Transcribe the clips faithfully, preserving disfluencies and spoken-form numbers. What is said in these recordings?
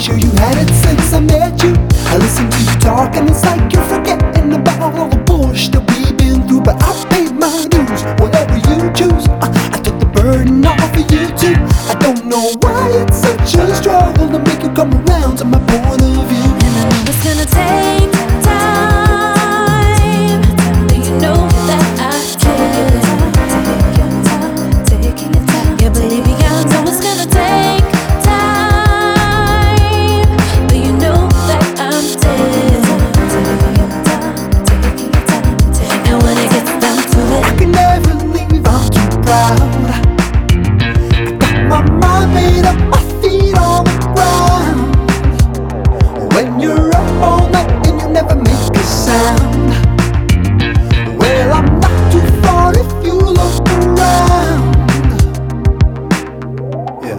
sure you had it since I met you. I listen to you talk and it's like you're forgetting about all the bullshit that we've been through. But I paid my dues, whatever you choose. I, I took the burden off of you too. I don't know why it's such a struggle to make you come around to my point of view. And I know it's gonna take time, but you know that I care. Yeah, baby, I know it's gonna take time, but you know that I'm dead. And when it gets down to it, I can never leave, I'm too proud. I got my mind made up, my feet on the ground. When you're up all night and you never make a sound, well, I'm not too far if you look around. Yeah.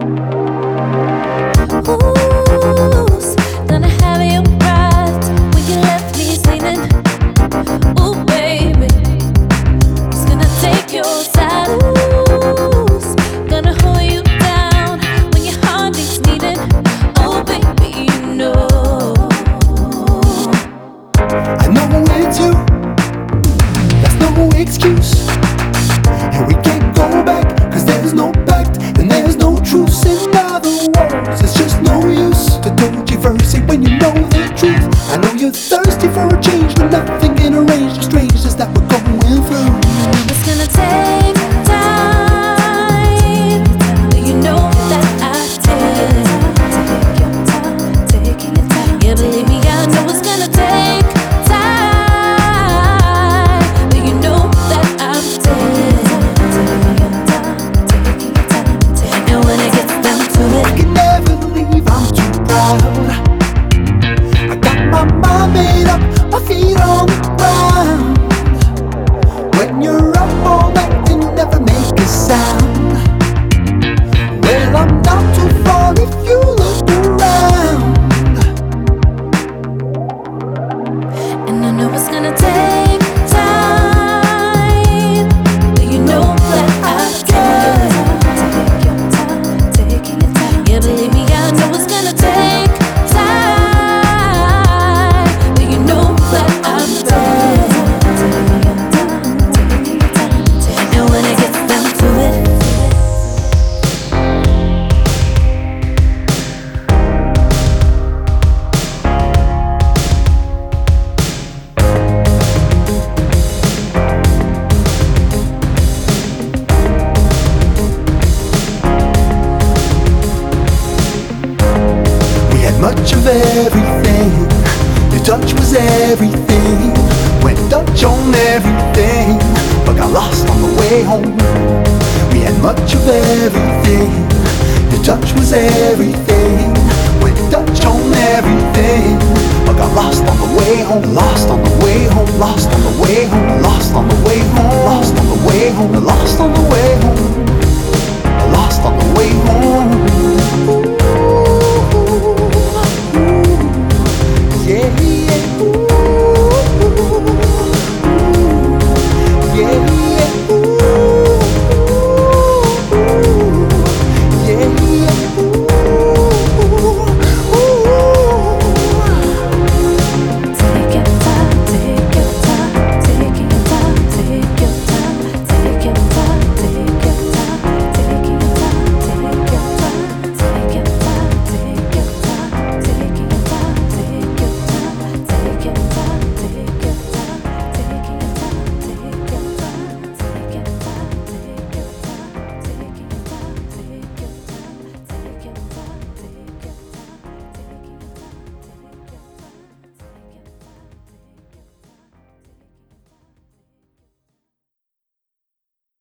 who's gonna have your breath when you left me sleeping? Ooh, baby, who's gonna take your side? Who's gonna hold you down when your heart needs needing? Oh, baby, you know. I know it's you, that's no excuse. And we can't go back, cause there's no pact and there's no truce. In other words, it's just no use to controversy when you know the truth. I know you're thirsty for a change, but nothing can arrange the strangeness that we're going through. It's gonna take time, but you know that I did. Yeah, believe me, I know it's gonna take time, but you know that I'm dead. And when it gets down to I it, can never leave, I'm too proud. I got my mind made up, my feet on the ground. When you're up all night and you never make a sound, well, I'm not too far if you look around. and I know it's gonna take time, but you know that I did. Yeah, believe me, I know it's gonna take time, but you know that I'm dead. And when it gets down to it, We had much of everything. Your touch was everything. Went Dutch on everything, but got lost on the way home. We had much of everything. Your touch was everything. Went Dutch on everything, but got lost on the way home. Lost on the way home. Lost on the way home. Lost on the way home. Lost on the way home. Lost on the way home. Lost on the way home.